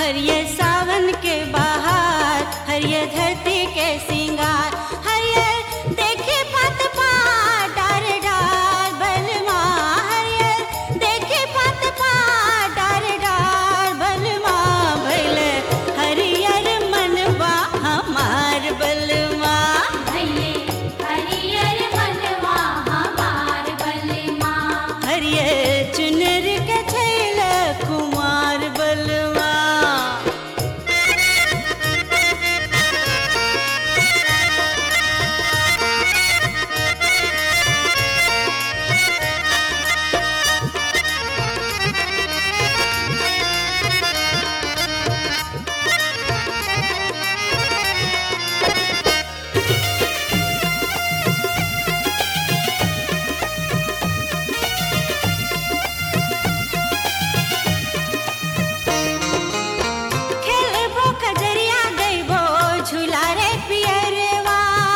हरियर सावन के बहार, हरियर धरती के सिंगार, हरियर देखे पत पार डार डार बलमा, हरियर देखे पत पार डार डार बलमा, भैल हरियर मनवा हमार बलमा, हरियर मनवा हमार बलमा, हरियर चुनर के छैल कुमार बलमा। खेलबो कजरिया गइबो झूला रे पियरवा,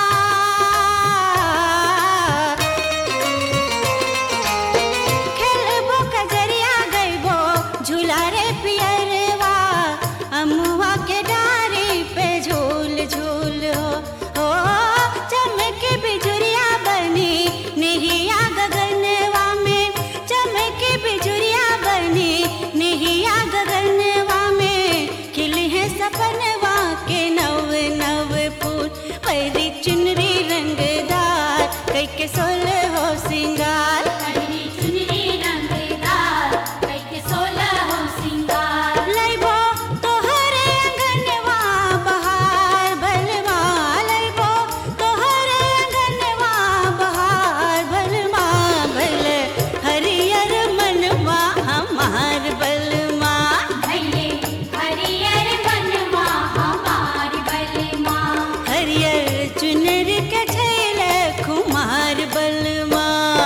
खेलबो कजरिया गइबो झूला रे पियरवा, अमुआ के डारी पे झूल झूल हो चमके बिजुरिया बनी निहिया गगनवा में, चमके बिजुरिया बनी निहिया गगनवा में, खिले हैं सपनवा के नव नव फूल, पैरी चुनरी रंगदार कई के सोले हो सिंगार, हरी चुनरी रंगदार कैके 16 हो सिंगार, लइबो तोहरे अंगनवा बहार बलमा, लइबो तोहरे अंगनवा बहार बलमा, भल हरियर मनवा हमार बलमा, हरियर मनवा हमार बलमा, हरियर चुनर के छैल कुमार बलमा।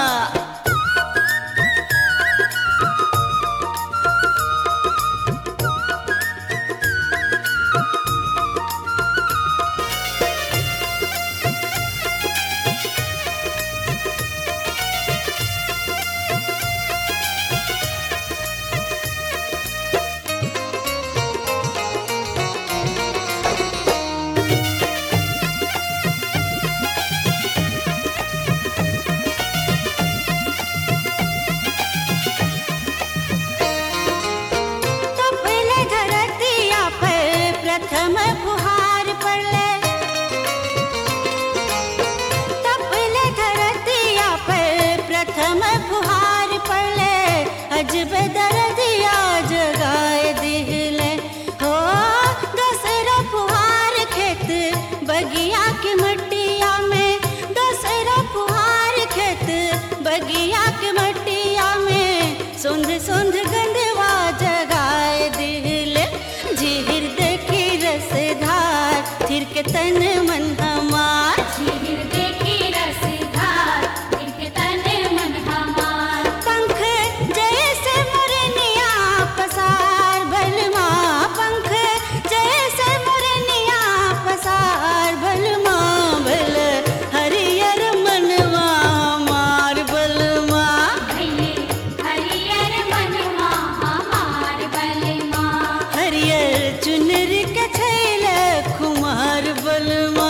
तपले धरतिया पर प्रथम फुहार पड़ले, तपले धरतिया पर प्रथम फुहार पड़ले, अजब दर्दिया जगाए दिले हो दूसरा फुहार खेत बगिया की मटिया में, दूसरा फुहार खेत बगिया की मटिया में, सुंध सुंध गंधवा जगाए दिले, झीर देखी रसधार थिर के तन मन हमार, झीर देखी रसधार इनके तन मन हमार, पंख जैसे मुरनिया पसार बलमा, पंख जैसे मुरनिया पसार बलमा, भल हरियर मनवा मार बलमा, हरियर मनवा हमार बलमा, हरियर चुनर के छैल कुमार बलमा।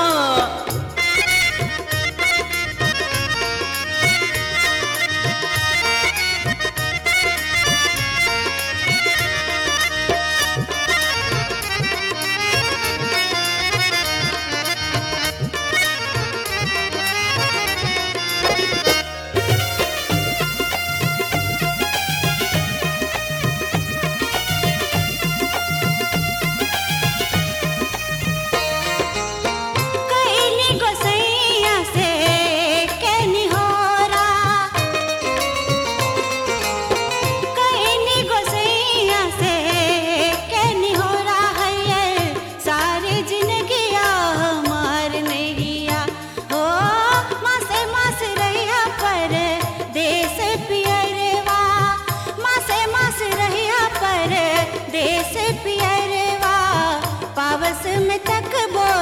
कैनी गोसैया से कैनी होरा, कैनी गोसैया से कैनी होरा, हरियर सारे जिंदगिया हमार नैया हो, मासे मास रहिया पर देश पियरवा, मासे मास रहिया पर देश पियरवा, पावस में तकबो